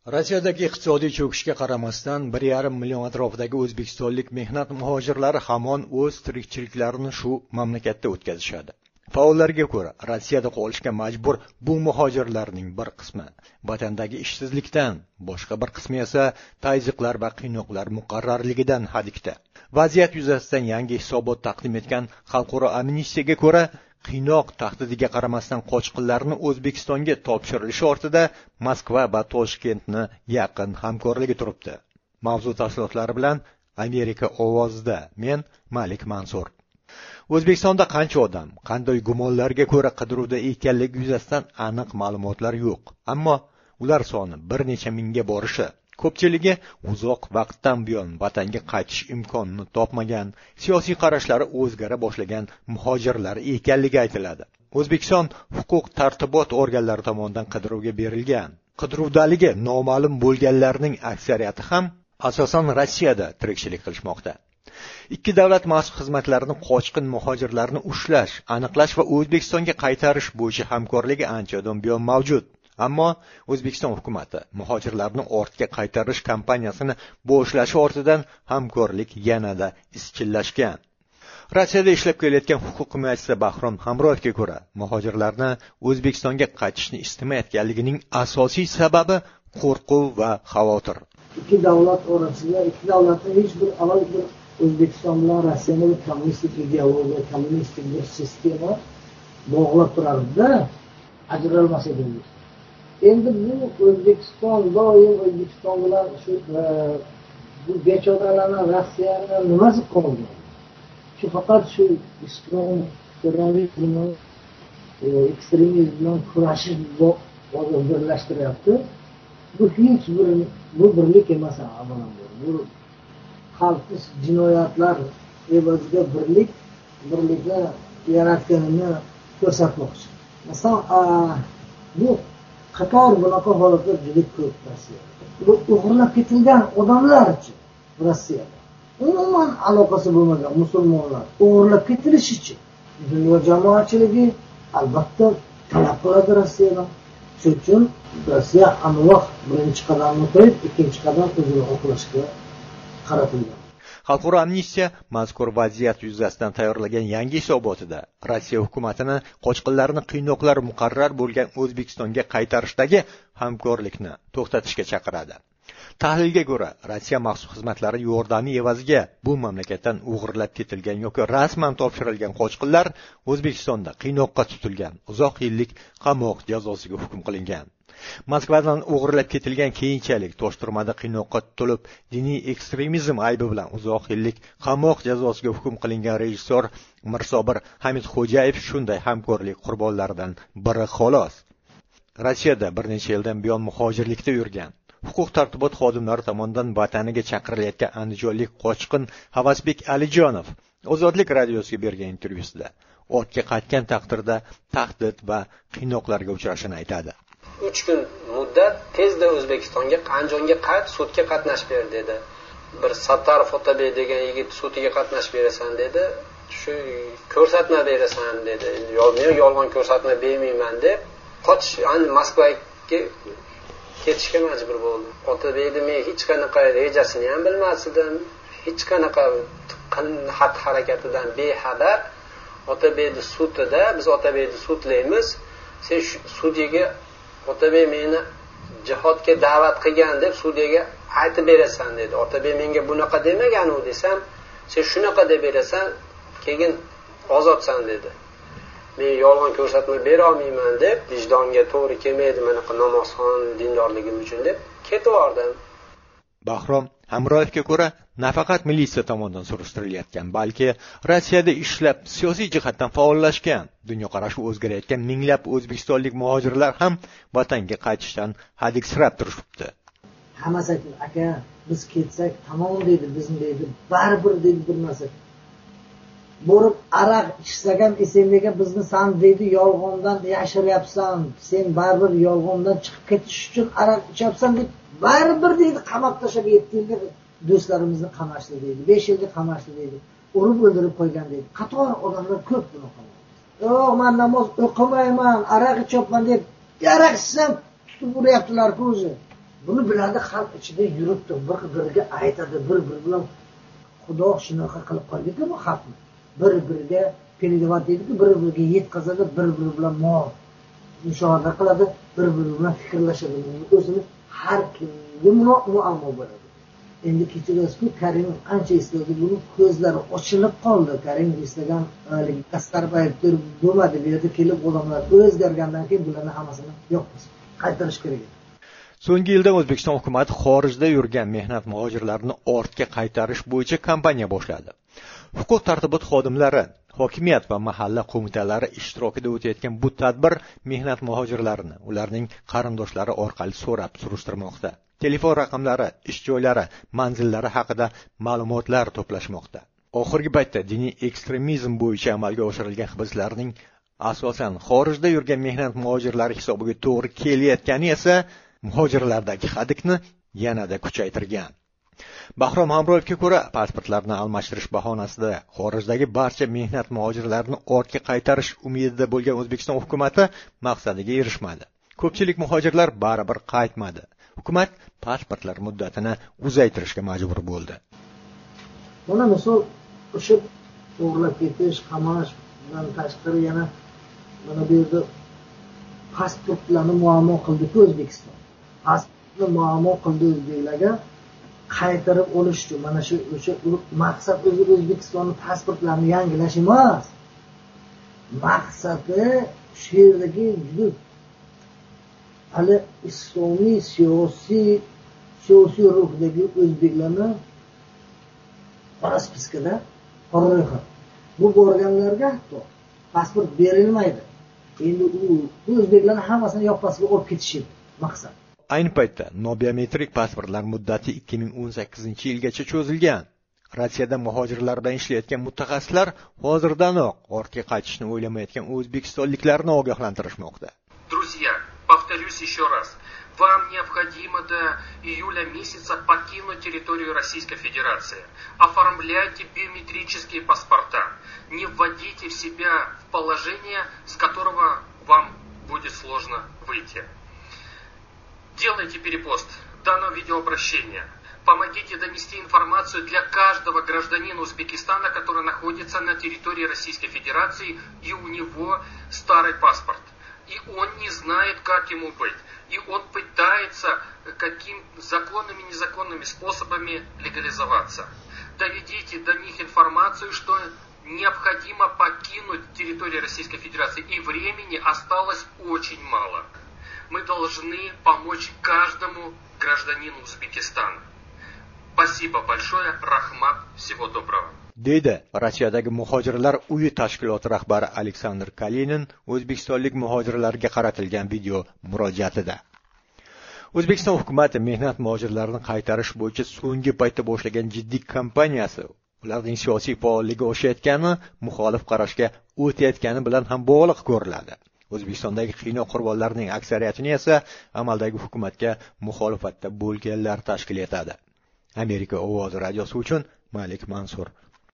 Rossiyadagi iqtisodiy cho'kishga qaramasdan 1,5 million atrofidagi o'zbekistonlik mehnat muhojirlari hamon o'z tirikchiliklarini shu mamlakatda o'tkazishadi. Faollarga ko'ra, Rossiyada qolishga majbur bu muhojirlarning bir qismi vatandagi ishsizlikdan, boshqa bir qismi esa tayziqlar va qiynoqlar muqarrarligidan hadikda. Vaziyat yuzasidan yangi hisobot taqdim etgan Xalqaro amnistiyaga ko'ra, qiynoq tahdidiga qaramasdan qochqinlarni O'zbekistonga topshirilishi ortida Moskva va Toshkentni yaqin hamkorligi turibdi. Mavzu tafsilotlari bilan Amerika ovozida men Malik Mansur. O'zbekistonda qancha odam, qanday gumonlarga ko'ra qidiruvda ekanligi yuzasidan aniq ma'lumotlar yo'q. Ammo ular soni bir necha mingga borishi, ko'pchiligi uzoq vaqtdan buyon vatanga qaytish imkonini topmagan, siyosiy qarashlari o'zgara boshlagan muhojirlar ekanligi aytiladi. O'zbekiston huquq tartibot organlari tomonidan qidiruvga berilgan. Qidiruvdaligi noma'lum bo'lganlarning aksariyati ham asosan Rossiyada tirikchilik qilishmoqda. Ikki davlat maxsus xizmatlarining qochqin muhojirlarni ushlash, aniqlash va O'zbekistonga qaytarish bo'yicha hamkorligi anchadan buyon mavjud. Ammo O'zbekiston hukumatı muhojirlarni ortga qaytarish kampaniyasini boshlashi ortidan hamkorlik yanada izchillashgan. Rossiyada ishlab kelayotgan huquq himoyachisi Bahrom Hamroyevga ko'ra, muhojirlarni O'zbekistonga qaytishni istamayotganligining asosiy sababi qo'rquv va xavotir. Ikki davlat orasida, ikki davlatning hech bir avval bir O'zbekiston bilan Rossiyaning kommunistik ideologiya, kommunistik bir sistema bog'lab turardi-da, ajralmas edi. Endi bu O'zbekiston doim O'zbekiston bilan shu bu bechoralarning Rossiyaning nimasi qoldi? Shu faqat shu islom terrorizmi, ekstremizm bilan kurashish bog'ini birlashtiryapti. Bu hech bir birlik emas, avvalambor. Bu xalqning jinoyatlar evaziga birlikni yaratganini ko'rsatmoqchi. Masalan, bu qator bunaqa holatlar juda ko'p Rossiyada. Bu o'g'irlab ketilgan odamlar-chi Rossiyada. Umuman aloqasi bo'lmagan musulmonlar o'g'irlab ketilishi-chi. Dunyo jamoatchiligi albatta talab qiladi Rossiyadan. Shuning uchun Rossiya aniq birinchi qadamni qo'yib, ikkinchi qadam o'zini oqlashga qaratilgan. Xalqaro amnistiya mazkur vaziyat yuzasidan tayyorlagan yangi hisobotida Rossiya hukumatini qochqinlarni qiynoqlar muqarrar bo'lgan O'zbekistonga qaytarishdagi hamkorlikni to'xtatishga chaqiradi. Tahlilga ko'ra, Rossiya maxsus xizmatlari yordami evaziga bu mamlakatdan o'g'irlab ketilgan yoki rasman topshirilgan qochqinlar O'zbekistonda qiynoqqa tutilgan, uzoq yillik qamoq jazosiga hukm qilingan. Moskvadan o'g'irlab ketilgan keyinchalik Toshturmada qiynoqqa tutilib, diniy ekstremizm aybi bilan uzoq yillik qamoq jazosiga hukm qilingan rejissor Mirsobir Hamidxo'jayev shunday hamkorlik qurbonlaridan biri xolos. Rossiyada bir necha yildan buyon muhojirlikda yurgan, huquq tartibot xodimlari tomonidan vataniga chaqirilayotgan andijonlik qochqin Havasbek Alijonov Ozodlik radiosiga bergan intervyusida ortga qaytgan taqdirda tahdid va qiynoqlarga uchrashini aytadi. 3 kun muddat tezda O'zbekistonga Andijonga sudga qatnash ber dedi. Bir Sattarov Otabek degan yigit sudiga qatnash berasan dedi. Shu ko'rsatma berasan dedi. Men yolg'on ko'rsatma bermayman deb Moskvaga ketishga majbur bo'ldim. Otabekni men hech qanaqa rejasini ham bilmasdim. Hech qanaqa xatti-harakatidan bexabar. Otabekni sudida biz Otabekni sudlaymiz. Sen sudyaga Otabek meni jihodga da'vat qilgan deb sudyaga aytib berasan dedi. Otabek menga bunaqa demagan u desam, sen shunaqa deb berasan, keyin ozodsan dedi. Men yolg'on ko'rsatma bera olmayman deb, vijdonga to'g'ri kelmaydi manaqa namozxon dindorligim uchun deb ketib bordim. Bahrom Hamroyevga ko'ra, nafaqat militsiya tomonidan surushtirilgan, balki Rossiyada ishlab siyosiy jihatdan faollashgan, dunyoqarashi o'zgarayotgan minglab o'zbekistonlik muhojirlar ham vatanga qaytishdan hadiksirab turishibdi. Hammasi aytdi, aka, biz ketsak tamom dedi, bizni dedi, baribir dedi bir narsa. Borib aroq ichsak ham esenlega bizni san dedi yolg'ondan yashiryapsan, sen baribir yolg'ondan chiqib ketish uchun aroq ichyapsan deb baribir dedi qamoqqa tashlab 7 yilga do'stlarimizni qamashdi dedi, 5 yilga qamashdi dedi, urib o'ldirib qo'ygan dedi. Qator odamlar ko'p bunaqa. Yo'q, men namoz o'qimayman, aroq ichyapman deb, aroq ichsam tutib uryaptilar-ku o'zi. buni biladi, xalq ichida yuribdi, bir-biriga aytadi, bir-biri bilan xudo shunaqa qilib qo'ydiki, bu xalqni bir-biriga передавать deydi-ku, bir-biriga yetkazadi, bir-biri bilan mushohada qiladi, bir-biri bilan fikrlashadi. O'zini har kimga muammo bo'ladi. Endi kechirasiz-ku, Karim qancha istadi, buni ko'zlari ochilib qoldi. Karim istagan haligi Kastarbayev turib bo'lmadi, bu yerda kelib odamlar o'zgargandan keyin bularni hammasini yo'qmiz, qaytarish kerak edi. So'nggi yilda O'zbekiston hukumati xorijda yurgan mehnat muhojirlarini ortga qaytarish bo'yicha kampaniya boshladi. Huquq-tartibot xodimlari, hokimiyat va mahalla qo'mitalari ishtirokida o'tayotgan bu tadbir mehnat muhojirlarini ularning qarindoshlari orqali so'rab surishtirmoqda. Telefon raqamlari, ish joylari, manzillari haqida ma'lumotlar to'plashmoqda. Oxirgi paytda diniy ekstremizm bo'yicha amalga oshirilgan hibslarning asosan xorijda yurgan mehnat muhojirlari hisobiga to'g'ri kelayotgani esa muhojirlardagi hadikni yanada kuchaytirgan. Bahrom Hamroyevga ko'ra, pasportlarni almashtirish bahonasida xorijdagi barcha mehnat muhojirlarini ortga qaytarish umidida bo'lgan O'zbekiston hukumati maqsadiga erishmadi. Ko'pchilik muhojirlar baribir qaytmadi. Hukumat pasportlar muddatini uzaytirishga majbur bo'ldi. Mana misol o'sha o'g'irlab ketish, qamash bilan tashqari yana mana bu yerda pasportlarni muammo qildi-ku O'zbekiston. Pasportni muammo qildi o'zbeklarga qaytarib olish uchun mana shu o'sha maqsad o'zi O'zbekistonning pasportlarini yangilash emas. Maqsadi shu yerdagi juda hali islomiy siyosiy ruhdagi o'zbeklarni qora spiskada qora. Bu borganlarga hatto pasport berilmaydi. Endi u o'zbeklarning hammasini yoppasiga olib ketish maqsad. Ayni paytda nobiometrik pasportlar muddati 2018-yilgacha cho'zilgan. Rossiyada muhojirlar bilan ishlayotgan mutaxassislar hozirdanoq ortga qaytishni o'ylamayotgan o'zbekistonliklarni ogohlantirishmoqda. Друзья, повторюсь еще раз. Вам необходимо до июля месяца покинуть территорию Российской Федерации. Оформляйте биометрические паспорта. Не вводите в себя в положение, с которого вам будет сложно выйти. Делайте перепост данного видеообращения. Помогите донести информацию для каждого гражданина Узбекистана, который находится на территории Российской Федерации, и у него старый паспорт. И он не знает, как ему быть. И он пытается каким законными и незаконными способами легализоваться. Доведите до них информацию, что необходимо покинуть территорию Российской Федерации. И времени осталось очень мало. Мы должны помочь каждому гражданину Узбекистана. Спасибо большое, Рахмат, всего доброго. Deydi Rossiyadagi muhojirlar uyi tashkiloti rahbari Aleksandr Kalinin o'zbekistonlik muhojirlarga qaratilgan video murojaatida. O'zbekiston hukumati mehnat muhojirlarini qaytarish bo'yicha so'nggi paytda boshlagan jiddiy kampaniyasi ularning siyosiy faolligi oshayotgani, muxolif qarashga o'tayotgani bilan ham bog'liq ko'riladi. O'zbekistondagi qiynoq qurbonlarining aksariyatini esa amaldagi hukumatga muxolifatda bo'lganlar tashkil etadi. Amerika ovozi radiosi uchun Malik Mansur,